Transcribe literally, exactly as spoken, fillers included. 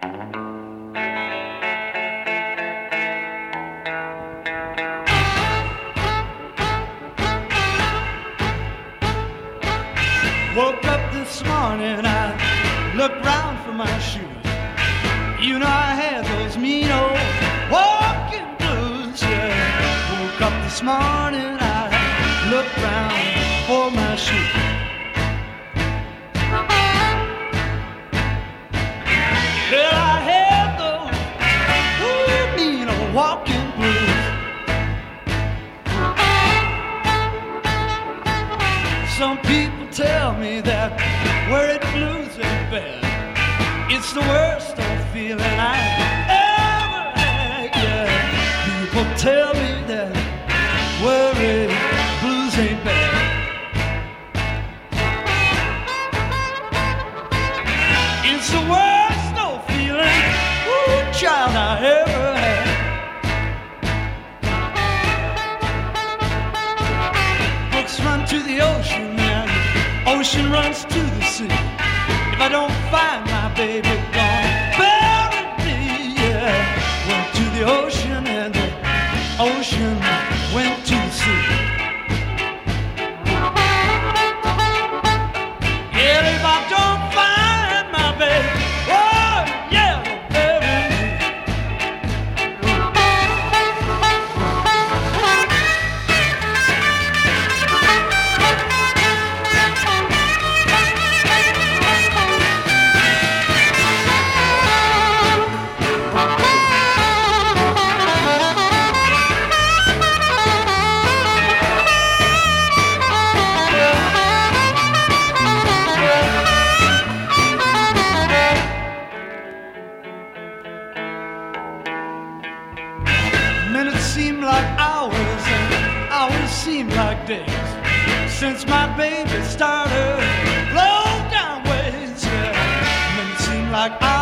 Woke up this morning, I looked round for my shoes. You know I had those mean old walking blues, yeah. Woke up this morning, I looked round for my shoes. Well, I had those ooh, mean old walking blues. Some people tell me that worried blues ain't bad. It's the worst old feeling I ever had, yeah. People tell me that worried blues ain't bad. It's the worst old feeling, ooh, child, I ever had. Brooks run to the ocean and the ocean runs to the sea. If I don't find my baby, gonna bury me, yeah. Went to the ocean and the ocean went to the sea. Yeah, if I don't find my baby, oh yeah, they'll bury me. Minutes seem like hours and hours seem like days since my baby started low down ways, yeah. Minutes seem like hours